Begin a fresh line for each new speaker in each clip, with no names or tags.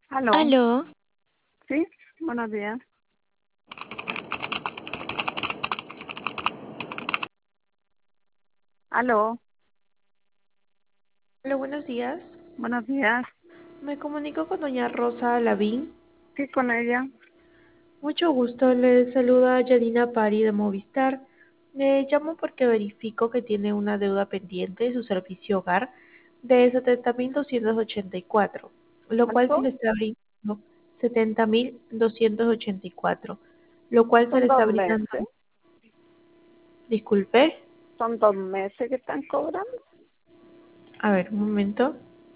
Aló,
Aló,
sí, buenos días. Aló,
hola, buenos días.
buenos días.
Me comunico con doña Rosa Lavín.
Sí, con ella.
Mucho gusto, le saluda Yadina Pari de Movistar. Le llamo porque verifico que tiene una deuda pendiente de su servicio hogar de 70.284, lo cual se
¿Cuánto?
le está brindando 70.284, lo cual se
Son
le
dos
está brindando.
meses.
Disculpe,
Son 2 meses que están cobrando.
a ver, un momento.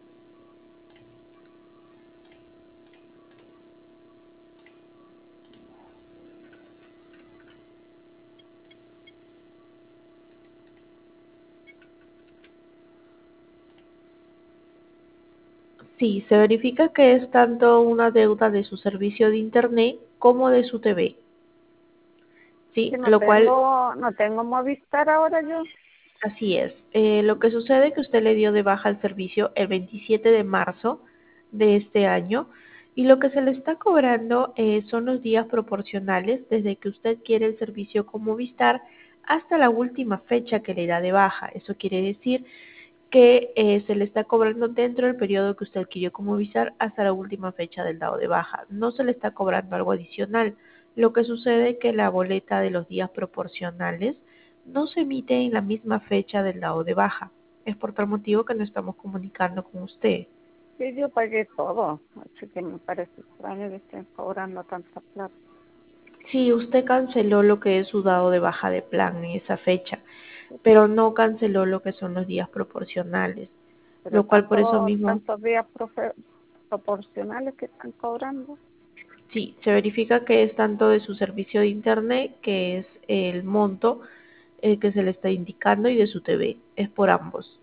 Sí, se verifica que es tanto una deuda de su servicio de Internet como de su TV.
Que
Sí,
no
lo cual,
tengo, no tengo Movistar ahora yo.
así es. Lo que sucede es que usted le dio de baja el servicio el 27 de marzo de este año y lo que se le está cobrando son los días proporcionales desde que usted quiere el servicio con Movistar hasta la última fecha que le da de baja. Eso quiere decir que se le está cobrando dentro del periodo que usted adquirió como Visar hasta la última fecha del dado de baja. No se le está cobrando algo adicional. Lo que sucede es que la boleta de los días proporcionales no se emite en la misma fecha del dado de baja. Es por tal motivo que nos estamos comunicando con usted.
Sí, yo pagué todo. Así que me parece extraño que estén cobrando tanta plata.
Sí, usted canceló lo que es su dado de baja de plan en esa fecha,
Sí,
pero no canceló lo que son los días proporcionales,
pero
lo cual por eso mismo.
tantos días proporcionales que están cobrando.
Sí, se verifica que es tanto de su servicio de Internet, que es el monto que se le está indicando, y de su TV. Es por ambos.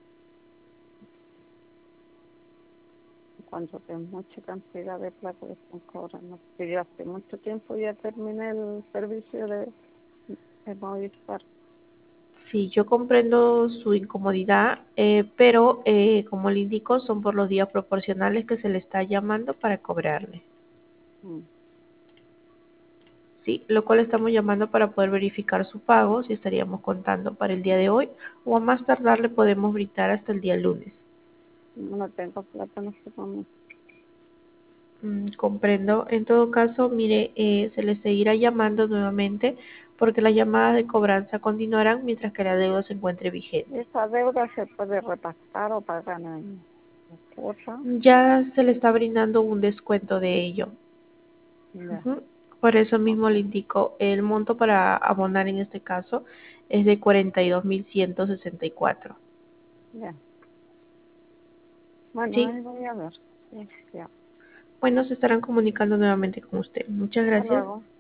Cuando es mucha cantidad de plata que están cobrando. Porque yo hace mucho tiempo ya terminé el servicio de Movistar.
Sí, yo comprendo su incomodidad, pero como le indico, son por los días proporcionales que se le está llamando para cobrarle.
Mm.
Sí, lo cual estamos llamando para poder verificar su pago, si estaríamos contando para el día de hoy, o a más tardar le podemos brindar hasta el día lunes.
No tengo plata en este momento.
Comprendo. En todo caso, mire, se le seguirá llamando nuevamente porque las llamadas de cobranza continuarán mientras que la deuda se encuentre vigente.
Esa deuda se puede repactar o pagar en cuota.
Ya se le está brindando un descuento de ello.
Ya,
Ujú. Por eso
ok,
mismo le indico, el monto para abonar en este caso es de 42.164.
ya. Bueno,
Sí,
ahí voy a ver. Sí, ya.
bueno, se estarán comunicando nuevamente con usted. Muchas
Hasta
gracias.
luego.